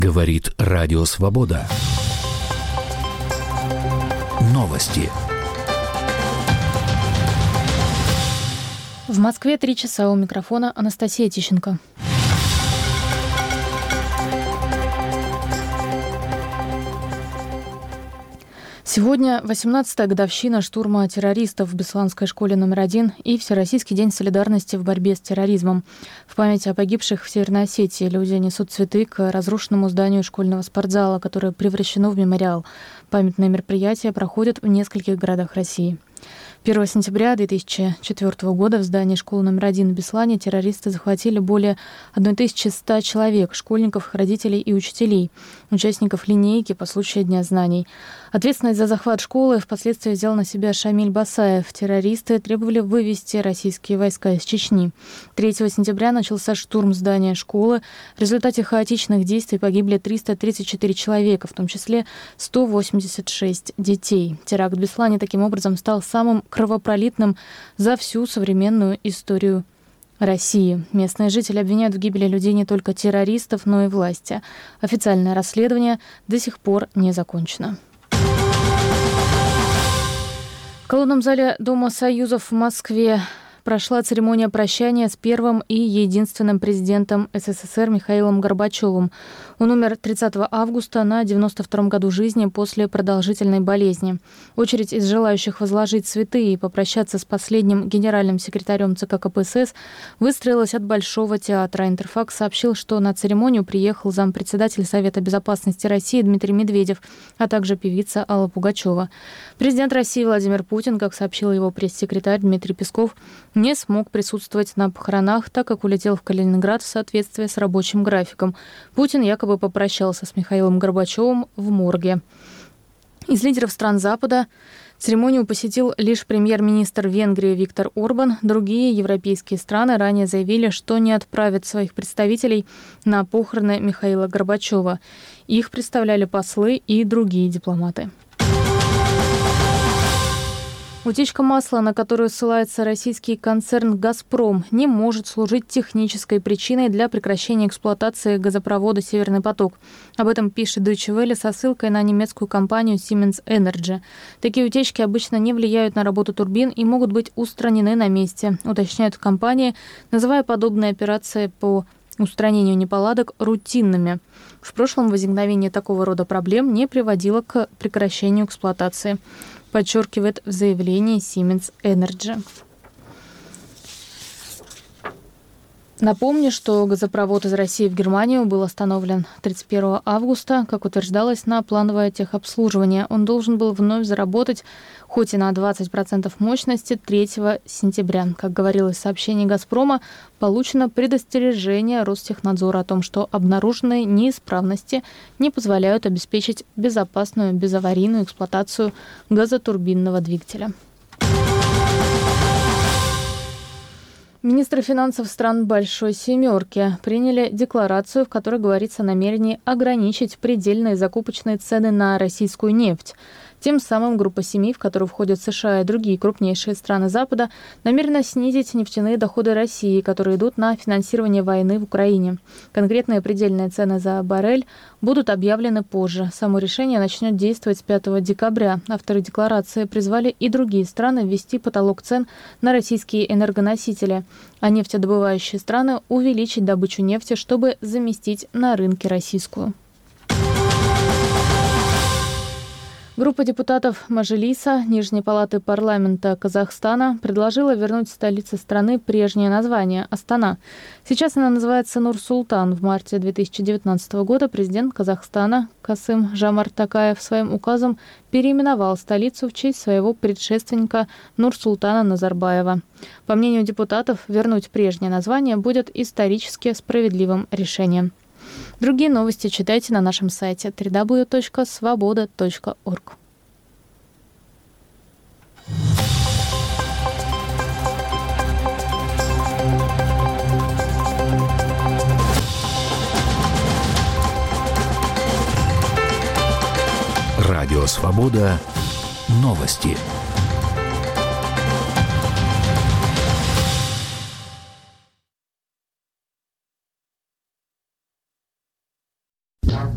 Говорит Радио Свобода. Новости. В Москве 3 часа, у микрофона Анастасия Тищенко. Сегодня 18-я годовщина штурма террористов в Бесланской школе номер 1 и Всероссийский день солидарности в борьбе с терроризмом. В память о погибших в Северной Осетии люди несут цветы к разрушенному зданию школьного спортзала, которое превращено в мемориал. Памятные мероприятия проходят в нескольких городах России. 1 сентября 2004 года в здании школы номер 1 в Беслане террористы захватили более 1100 человек, школьников, родителей и учителей, участников линейки по случаю Дня знаний. Ответственность за захват школы впоследствии взял на себя Шамиль Басаев. Террористы требовали вывести российские войска из Чечни. 3 сентября начался штурм здания школы. В результате хаотичных действий погибли 334 человека, в том числе 186 детей. Теракт в Беслане таким образом стал самым кровопролитным за всю современную историю России. Местные жители обвиняют в гибели людей не только террористов, но и власти. Официальное расследование до сих пор не закончено. В колонном зале Дома Союзов в Москве прошла церемония прощания с первым и единственным президентом СССР Михаилом Горбачевым. Он умер 30 августа на 92-м году жизни после продолжительной болезни. Очередь из желающих возложить цветы и попрощаться с последним генеральным секретарем ЦК КПСС выстроилась от Большого театра. Интерфакс сообщил, что на церемонию приехал зампредседатель Совета безопасности России Дмитрий Медведев, а также певица Алла Пугачева. Президент России Владимир Путин, как сообщил его пресс-секретарь Дмитрий Песков, не смог присутствовать на похоронах, так как улетел в Калининград в соответствии с рабочим графиком. Путин якобы попрощался с Михаилом Горбачевым в морге. Из лидеров стран Запада церемонию посетил лишь премьер-министр Венгрии Виктор Орбан. Другие европейские страны ранее заявили, что не отправят своих представителей на похороны Михаила Горбачева. Их представляли послы и другие дипломаты. Утечка масла, на которую ссылается российский концерн «Газпром», не может служить технической причиной для прекращения эксплуатации газопровода «Северный поток». Об этом пишет Deutsche Welle со ссылкой на немецкую компанию Siemens Energy. Такие утечки обычно не влияют на работу турбин и могут быть устранены на месте, уточняют в компании, называя подобные операции по устранению неполадок рутинными. В прошлом возникновение такого рода проблем не приводило к прекращению эксплуатации, подчеркивает в заявлении Siemens Energy. Напомню, что газопровод из России в Германию был остановлен 31 августа, как утверждалось, на плановое техобслуживание. Он должен был вновь заработать, хоть и на 20% мощности, 3 сентября. Как говорилось в сообщении «Газпрома», получено предостережение Ростехнадзора о том, что обнаруженные неисправности не позволяют обеспечить безопасную безаварийную эксплуатацию газотурбинного двигателя. Министры финансов стран Большой Семерки приняли декларацию, в которой говорится о намерении ограничить предельные закупочные цены на российскую нефть. Тем самым группа семи, в которую входят США и другие крупнейшие страны Запада, намерена снизить нефтяные доходы России, которые идут на финансирование войны в Украине. Конкретные предельные цены за баррель будут объявлены позже. Само решение начнет действовать с 5 декабря. Авторы декларации призвали и другие страны ввести потолок цен на российские энергоносители, а нефтедобывающие страны увеличить добычу нефти, чтобы заместить на рынке российскую. Группа депутатов Мажилиса Нижней палаты парламента Казахстана предложила вернуть столице страны прежнее название – Астана. Сейчас она называется Нур-Султан. В марте 2019 года президент Казахстана Касым-Жомарт Токаев своим указом переименовал столицу в честь своего предшественника Нур-Султана Назарбаева. По мнению депутатов, вернуть прежнее название будет исторически справедливым решением. Другие новости читайте на нашем сайте www.svoboda.org. Радио «Свобода». Новости.